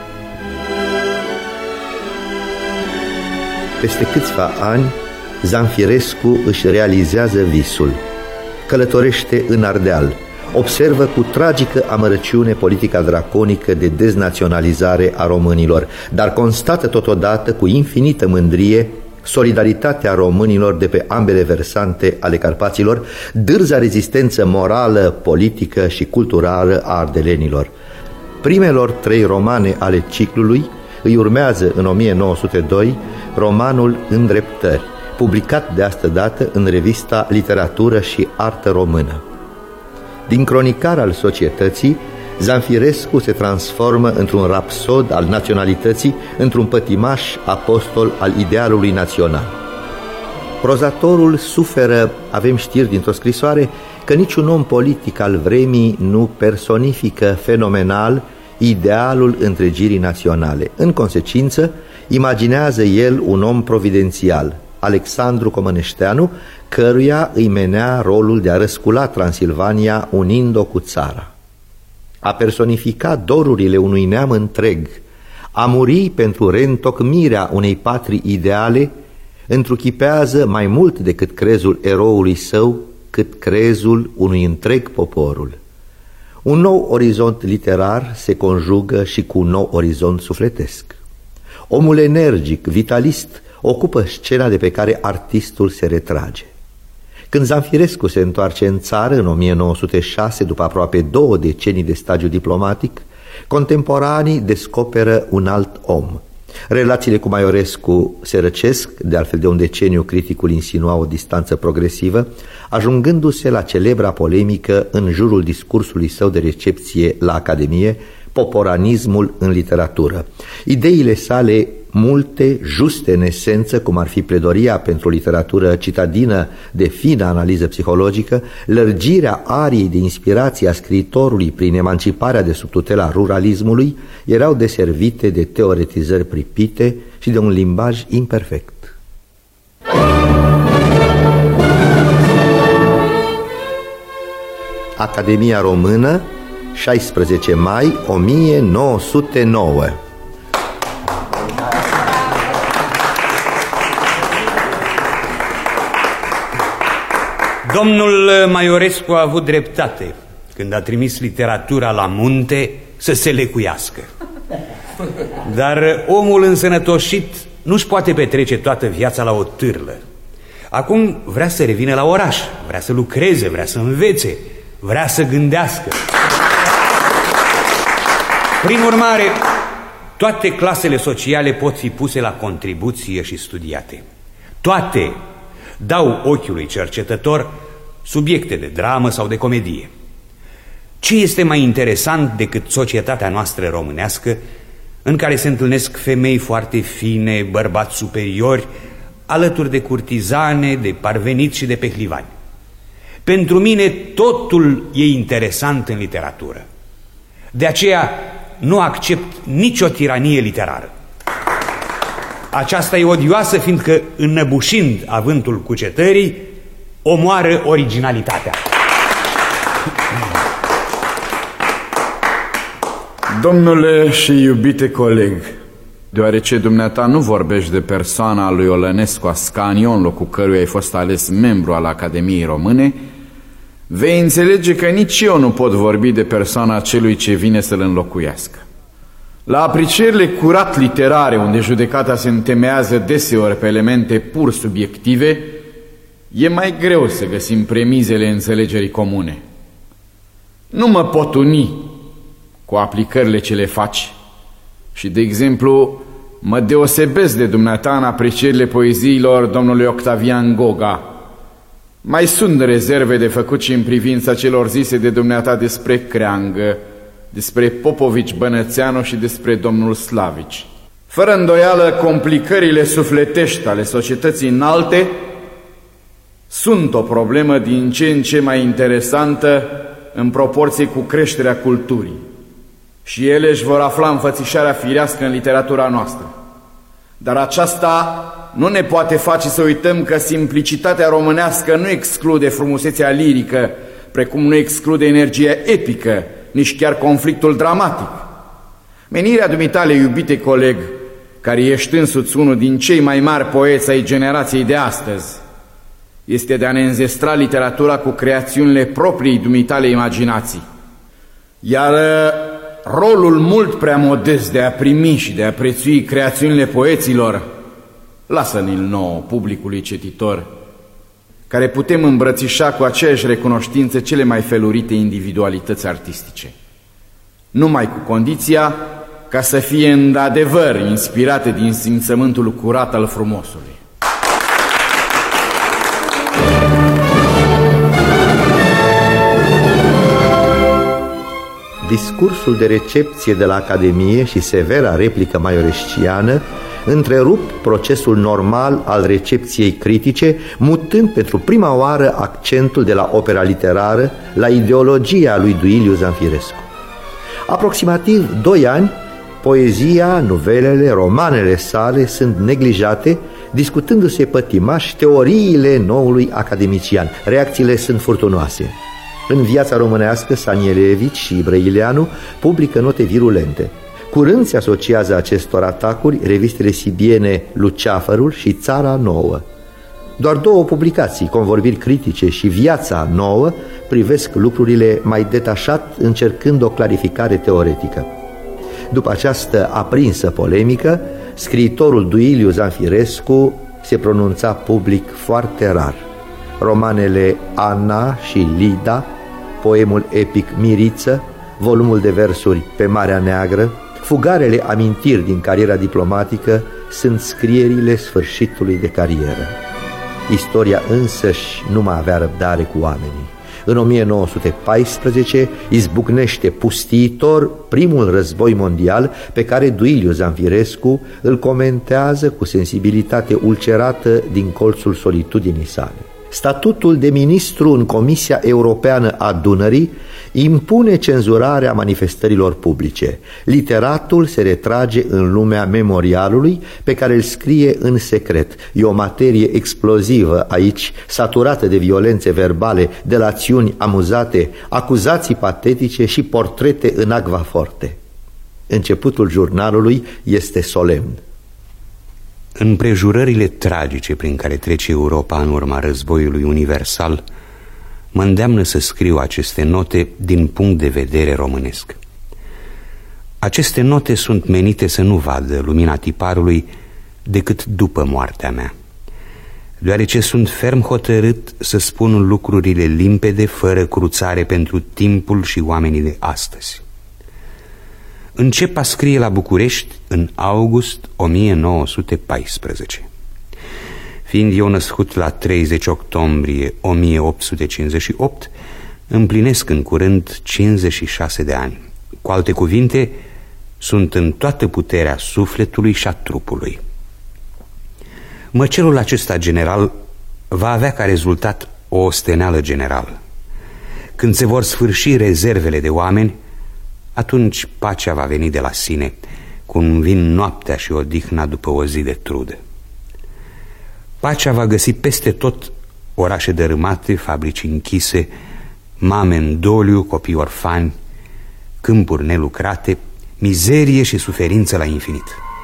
Peste câțiva ani, Zanfirescu își realizează visul. Călătorește în Ardeal, observă cu tragică amărăciune politica draconică de deznaționalizare a românilor, dar constată totodată cu infinită mândrie solidaritatea românilor de pe ambele versante ale Carpaților, dârza rezistență morală, politică și culturală a ardelenilor. Primelor trei romane ale ciclului îi urmează în o mie nouă sute doi romanul Îndreptări, publicat de astădată în revista Literatură și Artă Română. Din cronicar al societății, Zanfirescu se transformă într-un rapsod al naționalității, într-un pătimaș apostol al idealului național. Prozatorul suferă, avem știri dintr-o scrisoare, că niciun om politic al vremii nu personifică fenomenal idealul întregirii naționale. În consecință, imaginează el un om providențial, Alexandru Comăneșteanu, căruia îi menea rolul de a răscula Transilvania unind-o cu țara. A personifica dorurile unui neam întreg, a muri pentru reîntocmirea unei patrii ideale, întruchipează mai mult decât crezul eroului său, cât crezul unui întreg poporul. Un nou orizont literar se conjugă și cu un nou orizont sufletesc. Omul energic, vitalist, ocupă scena de pe care artistul se retrage. Când Zanfirescu se întoarce în țară în o mie nouă sute șase, după aproape două decenii de stagiu diplomatic, contemporanii descoperă un alt om. Relațiile cu Maiorescu se răcesc, de altfel de un deceniu criticul insinua o distanță progresivă, ajungându-se la celebra polemică în jurul discursului său de recepție la Academie, Poporanismul în literatură. Ideile sale multe, juste în esență, cum ar fi pledoria pentru o literatură citadină de fină analiză psihologică, lărgirea ariei de inspirație a scriitorului prin emanciparea de sub tutela ruralismului, erau deservite de teoretizări pripite și de un limbaj imperfect. Academia Română, șaisprezece mai o mie nouă sute nouă. Domnul Maiorescu a avut dreptate când a trimis literatura la munte să se lecuiască. Dar omul însănătoșit nu-și poate petrece toată viața la o târlă. Acum vrea să revină la oraș, vrea să lucreze, vrea să învețe, vrea să gândească. Prin urmare, toate clasele sociale pot fi puse la contribuție și studiate. Toate dau ochiului cercetător subiecte de dramă sau de comedie. Ce este mai interesant decât societatea noastră românească, în care se întâlnesc femei foarte fine, bărbați superiori, alături de curtizane, de parveniți și de pehlivani? Pentru mine totul e interesant în literatură. De aceea nu accept nicio tiranie literară. Aceasta e odioasă, fiindcă, înnăbușind avântul cucetării, omoară originalitatea. Domnule și iubite coleg, deoarece dumneata nu vorbești de persoana lui Olănescu Ascanio, în locul căruia ai fost ales membru al Academiei Române, vei înțelege că nici eu nu pot vorbi de persoana celui ce vine să-l înlocuiască. La aprecierile curat literare, unde judecata se întemeiază deseori pe elemente pur subiective, e mai greu să găsim premizele înțelegerii comune. Nu mă pot uni cu aplicările ce le faci și, de exemplu, mă deosebesc de dumneata în aprecierile poeziilor domnului Octavian Goga. Mai sunt rezerve de făcut și în privința celor zise de dumneata despre Creangă, despre Popovici Bănățeanu și despre domnul Slavici. Fără îndoială, complicările sufletești ale societății înalte sunt o problemă din ce în ce mai interesantă în proporție cu creșterea culturii și ele își vor afla înfățișarea firească în literatura noastră. Dar aceasta nu ne poate face să uităm că simplicitatea românească nu exclude frumusețea lirică, precum nu exclude energia epică, nici chiar conflictul dramatic. Menirea dumitale, iubite coleg, care ești însuți unul din cei mai mari poeți ai generației de astăzi, este de a ne înzestra literatura cu creațiunile propriei dumitale imaginații. Iar rolul mult prea modest de a primi și de a prețui creațiunile poeților, lasă-ne-l nouă, publicului cititor, care putem îmbrățișa cu aceeași recunoștință cele mai felurite individualități artistice, numai cu condiția ca să fie într-adevăr inspirate din simțământul curat al frumosului. Discursul de recepție de la Academie și severa replică maioresciană întrerup procesul normal al recepției critice, mutând pentru prima oară accentul de la opera literară la ideologia lui Duiliu Zanfirescu. Aproximativ doi ani, poezia, novelele, romanele sale sunt neglijate, discutându-se pătimaș teoriile noului academician. Reacțiile sunt furtunoase. În Viața românească, Sanielevici și Brăileanu publică note virulente. Curând se asociază acestor atacuri revistele sibiene Luceafărul și Țara Nouă. Doar două publicații, Convorbiri critice și Viața Nouă, privesc lucrurile mai detașat, încercând o clarificare teoretică. După această aprinsă polemică, scriitorul Duiliu Zanfirescu se pronunța public foarte rar. Romanele Ana și Lida, poemul epic Miriță, volumul de versuri Pe Marea Neagră, fugarele amintiri din cariera diplomatică sunt scrierile sfârșitului de carieră. Istoria însăși nu mai avea răbdare cu oamenii. În o mie nouă sute paisprezece izbucnește pustiitor primul război mondial, pe care Duiliu Zanfirescu îl comentează cu sensibilitate ulcerată din colțul solitudinii sale. Statutul de ministru în Comisia Europeană a Dunării impune cenzurarea manifestărilor publice. Literatul se retrage în lumea memorialului, pe care îl scrie în secret. E o materie explozivă aici, saturată de violențe verbale, delațiuni amuzate, acuzații patetice și portrete în agva forte. Începutul jurnalului este solemn. Împrejurările tragice prin care trece Europa în urma războiului universal mă îndeamnă să scriu aceste note din punct de vedere românesc. Aceste note sunt menite să nu vadă lumina tiparului decât după moartea mea, deoarece sunt ferm hotărât să spun lucrurile limpede, fără cruțare, pentru timpul și oamenii de astăzi. Încep a scrie la București în august o mie nouă sute paisprezece. Fiind eu născut la treizeci octombrie o mie opt sute cincizeci și opt, împlinesc în curând cincizeci și șase de ani. Cu alte cuvinte, sunt în toată puterea sufletului și a trupului. Măcelul acesta general va avea ca rezultat o osteneală generală. Când se vor sfârși rezervele de oameni, atunci pacea va veni de la sine, cum vin noaptea și odihna după o zi de trudă. Pacea va găsi peste tot orașe dărâmate, fabrici închise, mame în doliu, copii orfani, câmpuri nelucrate, mizerie și suferință la infinit.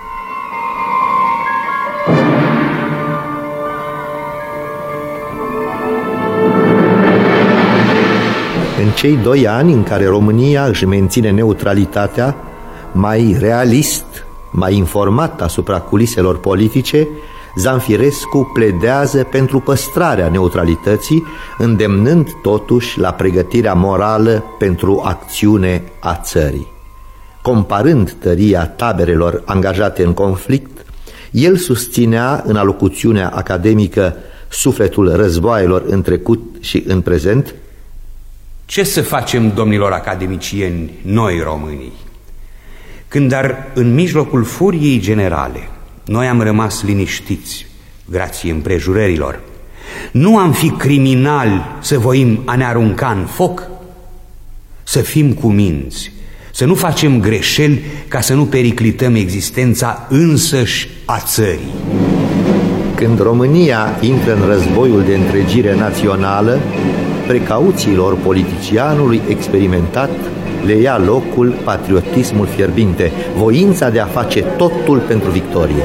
În cei doi ani în care România își menține neutralitatea, mai realist, mai informat asupra culiselor politice, Zanfirescu pledează pentru păstrarea neutralității, îndemnând totuși la pregătirea morală pentru acțiune a țării. Comparând tăria taberelor angajate în conflict, el susținea în alocuțiunea academică Sufletul războaielor în trecut și în prezent: ce să facem, domnilor academicieni, noi românii, când dar în mijlocul furiei generale noi am rămas liniștiți, grație împrejurărilor? Nu am fi criminali să voim a ne arunca în foc? să fim cuminți, să nu facem greșeli ca să nu periclităm existența însăși a țării. Când România intră în războiul de întregire națională, precauțiilor politicianului experimentat le ia locul patriotismul fierbinte, voința de a face totul pentru victorie.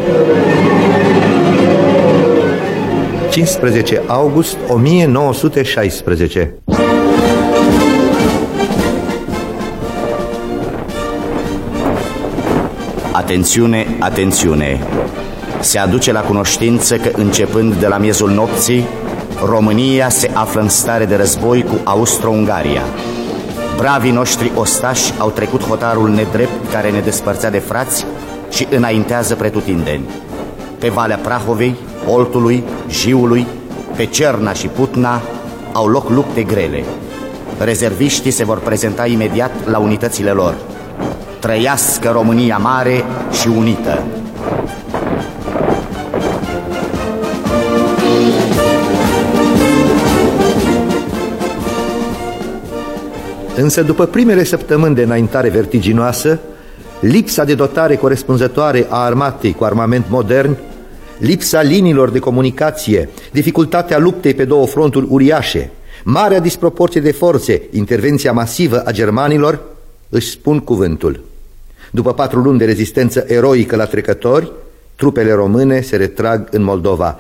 cincisprezece august o mie nouă sute șaisprezece. Atențiune, atențiune! Se aduce la cunoștință că începând de la miezul nopții, România se află în stare de război cu Austro-Ungaria. Bravii noștri ostași au trecut hotarul nedrept care ne despărțea de frați și înaintează pretutindeni. Pe Valea Prahovei, Oltului, Jiului, pe Cerna și Putna au loc lupte grele. Rezerviștii se vor prezenta imediat la unitățile lor. Trăiască România mare și unită! Însă după primele săptămâni de înaintare vertiginoasă, lipsa de dotare corespunzătoare a armatei cu armament modern, lipsa liniilor de comunicație, dificultatea luptei pe două fronturi uriașe, marea disproporție de forțe, intervenția masivă a germanilor, își spun cuvântul. După patru luni de rezistență eroică la trecători, trupele române se retrag în Moldova.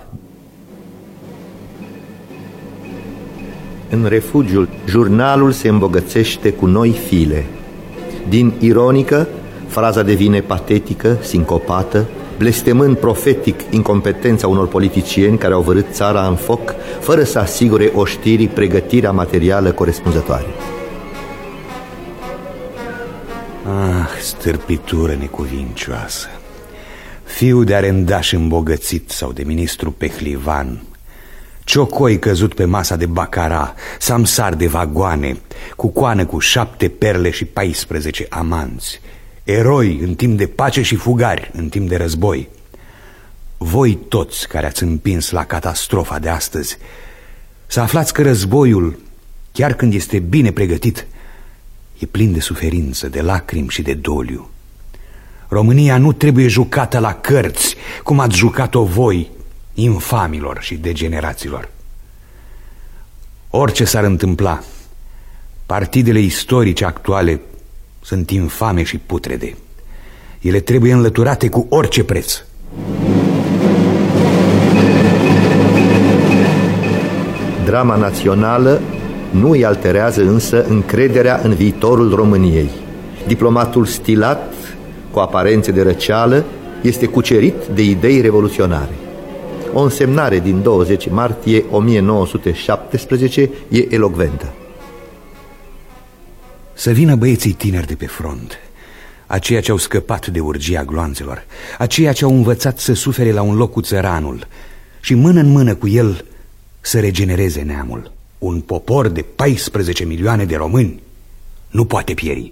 În refugiul, jurnalul se îmbogățește cu noi file. Din ironică, fraza devine patetică, sincopată, blestemând profetic incompetența unor politicieni care au vărât țara în foc, fără să asigure oștirii pregătirea materială corespunzătoare. Ah, stârpitură necuvincioasă! Fiu de arendaș îmbogățit sau de ministru pehlivan, ciocoi căzut pe masa de bacara, samsar de vagoane, cu coană cu șapte perle și paisprezece amanți, eroi în timp de pace și fugari în timp de război. Voi toți care ați împins la catastrofa de astăzi, să aflați că războiul, chiar când este bine pregătit, e plin de suferință, de lacrimi și de doliu. România nu trebuie jucată la cărți, cum ați jucat-o voi, infamilor și degeneraților. Orice s-ar întâmpla, partidele istorice actuale sunt infame și putrede. Ele trebuie înlăturate cu orice preț. Drama națională nu îi alterează însă încrederea în viitorul României. Diplomatul stilat, cu aparențe de răceală, este cucerit de idei revoluționare. O însemnare din douăzeci martie o mie nouă sute șaptesprezece e elocventă. Să vină băieții tineri de pe front, aceia ce au scăpat de urgia gloanțelor, aceia ce au învățat să sufere la un loc cu țăranul și mână în mână cu el să regenereze neamul. Un popor de paisprezece milioane de români nu poate pieri.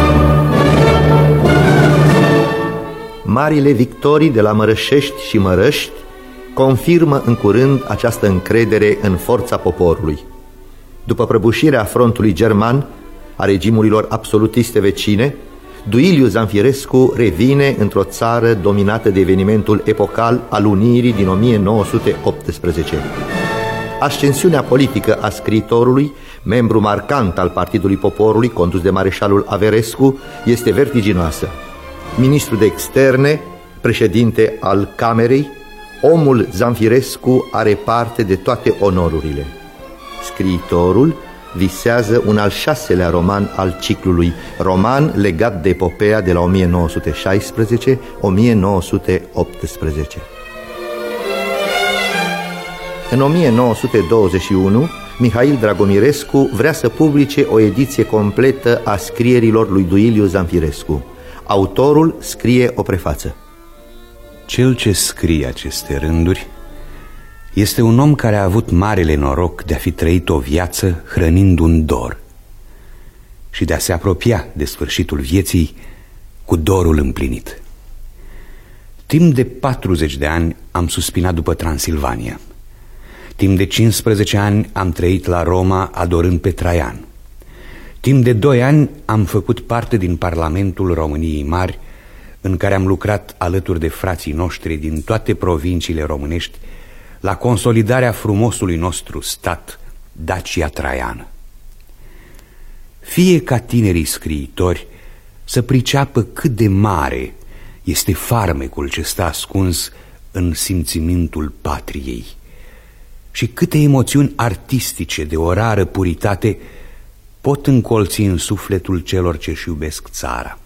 Marile victorii de la Mărășești și Mărăști confirmă în curând această încredere în forța poporului. După prăbușirea frontului german, a regimurilor absolutiste vecine, Duiliu Zanfirescu revine într-o țară dominată de evenimentul epocal al Unirii din o mie nouă sute optsprezece. Ascensiunea politică a scriitorului, membru marcant al Partidului Poporului, condus de mareșalul Averescu, este vertiginoasă. Ministru de externe, președinte al Camerei, omul Zanfirescu are parte de toate onorurile. Scriitorul visează un al șaselea roman al ciclului, roman legat de epopeea de la o mie nouă sute șaisprezece - o mie nouă sute optsprezece. În o mie nouă sute douăzeci și unu, Mihail Dragomirescu vrea să publice o ediție completă a scrierilor lui Duiliu Zanfirescu. Autorul scrie o prefață. Cel ce scrie aceste rânduri este un om care a avut marele noroc de a fi trăit o viață hrănind un dor și de a se apropia de sfârșitul vieții cu dorul împlinit. Timp de patruzeci de ani am suspinat după Transilvania. Timp de cincisprezece ani am trăit la Roma adorând pe Traian. Timp de doi ani am făcut parte din Parlamentul României Mari, în care am lucrat alături de frații noștri din toate provinciile românești la consolidarea frumosului nostru stat, Dacia Traiană. Fie ca tinerii scriitori să priceapă cât de mare este farmecul ce stă ascuns în simțimintul patriei și câte emoțiuni artistice de o rară puritate pot încolți în sufletul celor ce-și iubesc țara.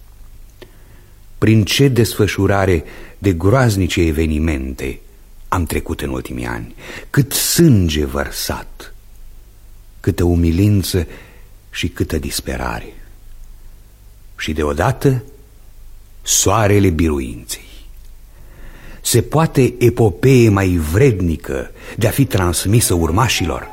Prin ce desfășurare de groaznice evenimente am trecut în ultimii ani, cât sânge vărsat, câtă umilință și câtă disperare. Și deodată soarele biruinței. Se poate epopee mai vrednică de a fi transmisă urmașilor?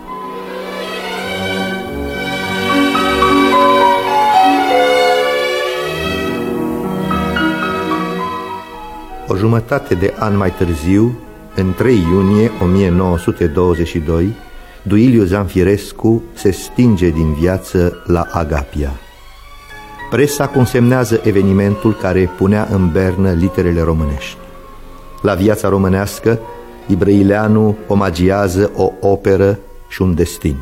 O jumătate de an mai târziu, în trei iunie o mie nouă sute douăzeci și doi, Duiliu Zanfirescu se stinge din viață la Agapia. Presa consemnează evenimentul care punea în bernă literele românești. La viața românească, Ibrăileanu omagiază o operă și un destin.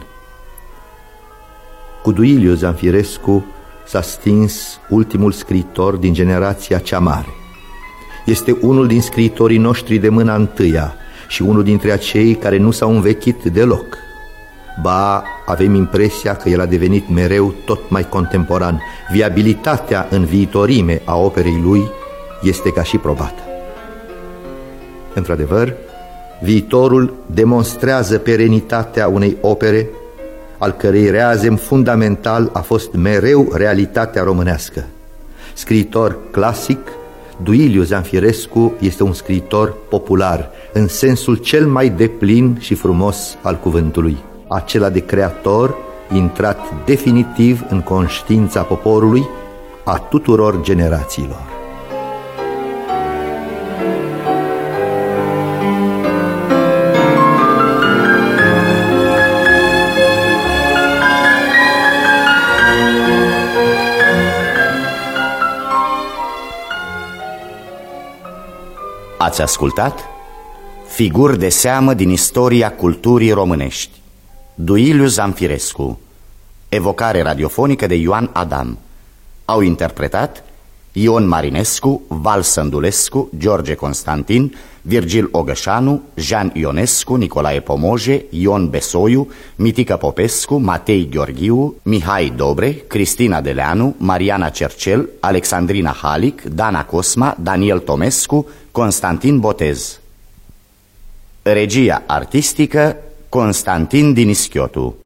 Cu Duiliu Zanfirescu s-a stins ultimul scriitor din generația cea mare. Este unul din scriitorii noștri de mâna întâia și unul dintre acei care nu s-au învechit deloc. Ba, avem impresia că el a devenit mereu tot mai contemporan. Viabilitatea în viitorime a operei lui este ca și probată. Într-adevăr, viitorul demonstrează perenitatea unei opere al cărei reazem fundamental a fost mereu realitatea românească. Scriitor clasic, Duiliu Zanfirescu este un scriitor popular, în sensul cel mai deplin și frumos al cuvântului, acela de creator intrat definitiv în conștiința poporului, a tuturor generațiilor. Ați ascultat Figuri de seamă din istoria culturii românești. Duiliu Zanfirescu. Evocare radiofonică de Ioan Adam. Au interpretat Ion Marinescu, Val Sândulescu, George Constantin, Virgil Ogășanu, Jean Ionescu, Nicolae Pomoje, Ion Besoiu, Mitică Popescu, Matei Gheorghiu, Mihai Dobre, Cristina Deleanu, Mariana Cercel, Alexandrina Halic, Dana Cosma, Daniel Tomescu, Constantin Botez. Regia artistică Constantin Dinischiotu.